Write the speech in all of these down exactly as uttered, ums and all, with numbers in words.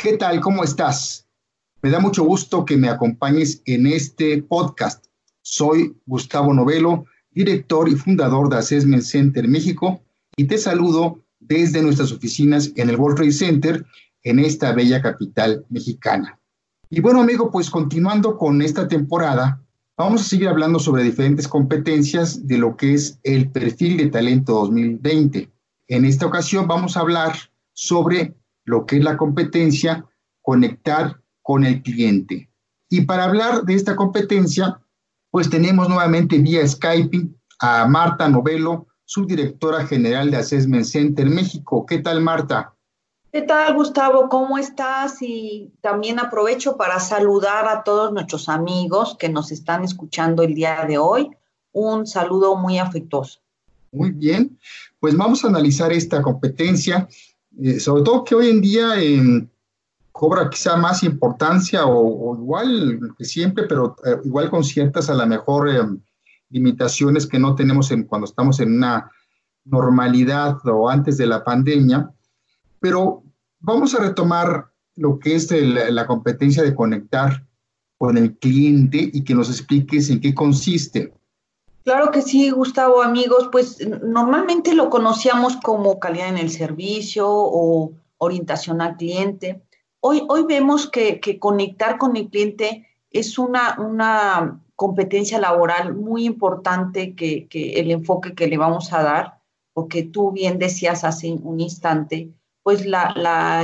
¿Qué tal? ¿Cómo estás? Me da mucho gusto que me acompañes en este podcast. Soy Gustavo Novelo, director y fundador de Assessment Center México, y te saludo desde nuestras oficinas en el World Trade Center, en esta bella capital mexicana. Y bueno, amigo, pues continuando con esta temporada, vamos a seguir hablando sobre diferentes competencias de lo que es el perfil de talento dos mil veinte. En esta ocasión vamos a hablar sobre lo que es la competencia conectar con el cliente. Y para hablar de esta competencia, pues tenemos nuevamente vía Skype a Marta Novelo, subdirectora general de Assessment Center México. ¿Qué tal, Marta? ¿Qué tal, Gustavo? ¿Cómo estás? Y también aprovecho para saludar a todos nuestros amigos que nos están escuchando el día de hoy. Un saludo muy afectuoso. Muy bien, pues vamos a analizar esta competencia, eh, sobre todo que hoy en día eh, cobra quizá más importancia o, o igual que siempre, pero eh, igual con ciertas a lo mejor eh, limitaciones que no tenemos en, cuando estamos en una normalidad o antes de la pandemia. Pero vamos a retomar lo que es el, la competencia de conectar con el cliente y que nos expliques en qué consiste. Claro que sí, Gustavo, amigos, pues normalmente lo conocíamos como calidad en el servicio o orientación al cliente. Hoy, hoy vemos que, que conectar con el cliente es una, una competencia laboral muy importante que, que el enfoque que le vamos a dar, porque tú bien decías hace un instante, pues la, la,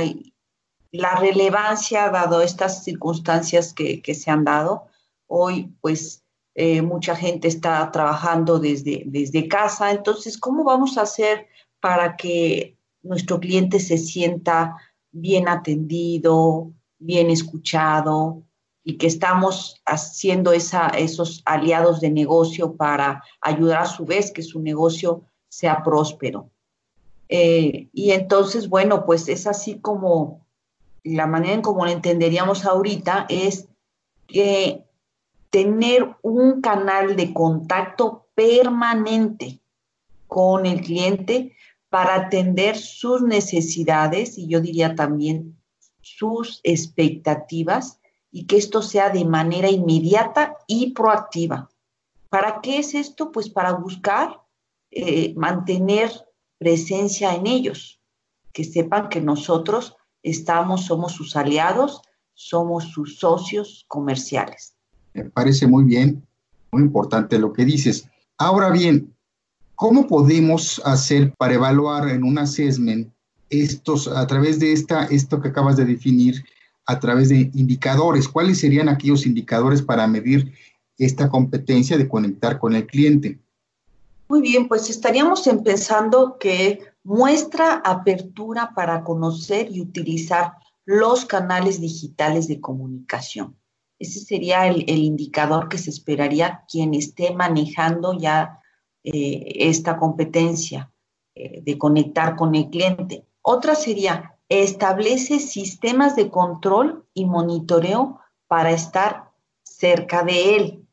la relevancia dado estas circunstancias que, que se han dado. Hoy, pues, eh, mucha gente está trabajando desde, desde casa. Entonces, ¿cómo vamos a hacer para que nuestro cliente se sienta bien atendido, bien escuchado y que estamos haciendo esa, esos aliados de negocio para ayudar a su vez que su negocio sea próspero? Eh, y entonces, bueno, pues es así como la manera en cómo lo entenderíamos ahorita es que tener un canal de contacto permanente con el cliente para atender sus necesidades y yo diría también sus expectativas y que esto sea de manera inmediata y proactiva. ¿Para qué es esto? Pues para buscar eh, mantener presencia en ellos, que sepan que nosotros estamos, somos sus aliados, somos sus socios comerciales. Me parece muy bien, muy importante lo que dices. Ahora bien, ¿cómo podemos hacer para evaluar en un assessment estos, a través de esta, esto que acabas de definir, a través de indicadores? ¿Cuáles serían aquellos indicadores para medir esta competencia de conectar con el cliente? Muy bien, pues estaríamos empezando que muestra apertura para conocer y utilizar los canales digitales de comunicación. Ese sería el, el indicador que se esperaría quien esté manejando ya eh, esta competencia eh, de conectar con el cliente. Otra sería, establece sistemas de control y monitoreo para estar cerca de él.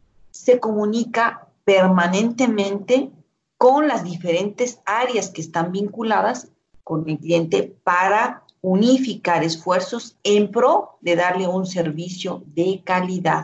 Se comunica permanentemente con las diferentes áreas que están vinculadas con el cliente para unificar esfuerzos en pro de darle un servicio de calidad.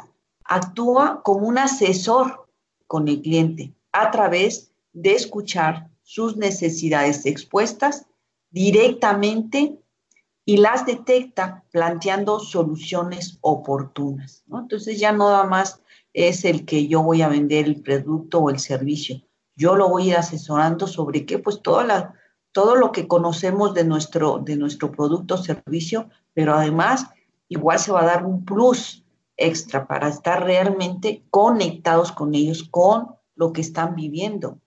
Actúa como un asesor con el cliente a través de escuchar sus necesidades expuestas directamente y las detecta planteando soluciones oportunas, ¿no? Entonces ya no nada más es el que yo voy a vender el producto o el servicio. Yo lo voy a ir asesorando sobre qué, pues toda la, todo lo que conocemos de nuestro, de nuestro producto o servicio, pero además igual se va a dar un plus extra para estar realmente conectados con ellos, con lo que están viviendo,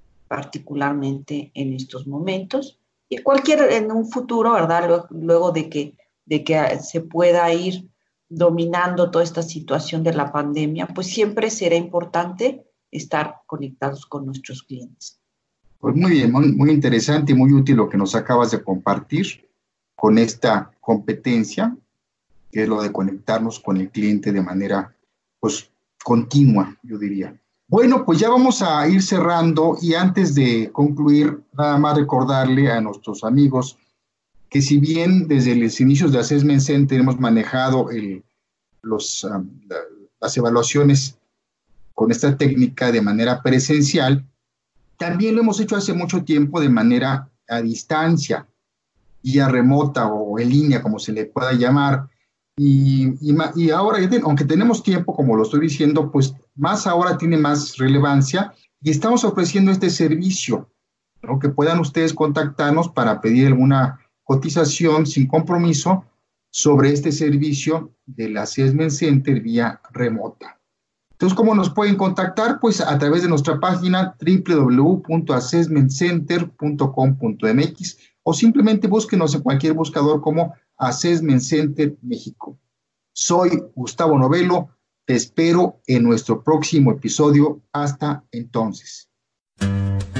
particularmente en estos momentos y cualquier en un futuro, ¿verdad? Luego, luego de que, de que se pueda ir dominando toda esta situación de la pandemia, pues siempre será importante estar conectados con nuestros clientes. Pues muy bien, muy, muy interesante y muy útil lo que nos acabas de compartir con esta competencia, que es lo de conectarnos con el cliente de manera, pues, continua, yo diría. Bueno, pues ya vamos a ir cerrando y antes de concluir, nada más recordarle a nuestros amigos que si bien desde los inicios de Assessment Center hemos manejado el, los, um, la, las evaluaciones con esta técnica de manera presencial, también lo hemos hecho hace mucho tiempo de manera a distancia, vía remota o en línea, como se le pueda llamar. Y, y, y ahora, aunque tenemos tiempo, como lo estoy diciendo, pues más ahora tiene más relevancia y estamos ofreciendo este servicio, ¿no? Que puedan ustedes contactarnos para pedir alguna cotización sin compromiso sobre este servicio del Assessment Center vía remota. Entonces, ¿cómo nos pueden contactar? Pues a través de nuestra página doble u doble u doble u punto assessment center punto com punto m x o simplemente búsquenos en cualquier buscador como Assessment Center México. Soy Gustavo Novello, te espero en nuestro próximo episodio. Hasta entonces.